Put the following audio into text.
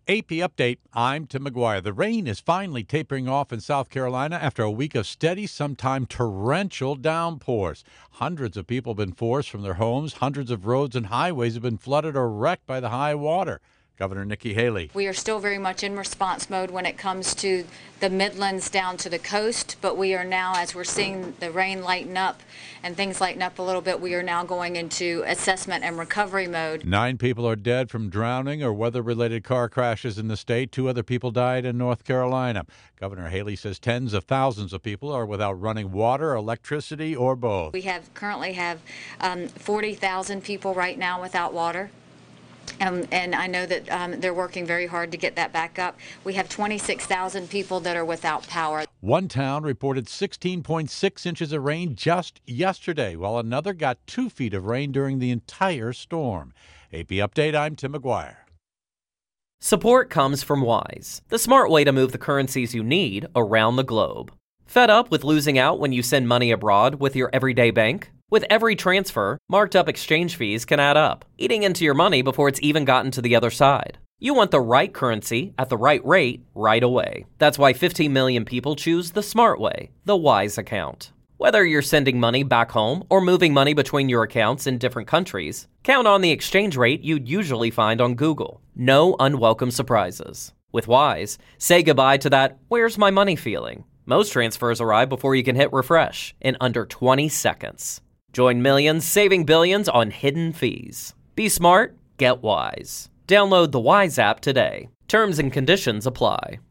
AP Update, I'm Tim McGuire. The rain is finally tapering off in South Carolina after a week of steady, sometimes torrential downpours. Hundreds of people have been forced from their homes. Hundreds of roads and highways have been flooded or wrecked by the high water. Governor Nikki Haley. We are still very much in response mode when it comes to the Midlands down to the coast, but we are now, as we're seeing the rain lighten up and things lighten up a little bit, we are now going into assessment and recovery mode. 9 people are dead from drowning or weather-related car crashes in the state. 2 other people died in North Carolina. Governor Haley says tens of thousands of people are without running water, electricity, or both. We currently have 40,000 people right now without water. And I know that they're working very hard to get that back up. We have 26,000 people that are without power. One town reported 16.6 inches of rain just yesterday, while another got 2 feet of rain during the entire storm. AP Update, I'm Tim McGuire. Support comes from Wise, the smart way to move the currencies you need around the globe. Fed up with losing out when you send money abroad with your everyday bank? With every transfer, marked up exchange fees can add up, eating into your money before it's even gotten to the other side. You want the right currency at the right rate right away. That's why 15 million people choose the smart way, the Wise account. Whether you're sending money back home or moving money between your accounts in different countries, count on the exchange rate you'd usually find on Google. No unwelcome surprises. With Wise, say goodbye to that "where's my money" feeling. Most transfers arrive before you can hit refresh in under 20 seconds. Join millions saving billions on hidden fees. Be smart, get Wise. Download the Wise app today. Terms and conditions apply.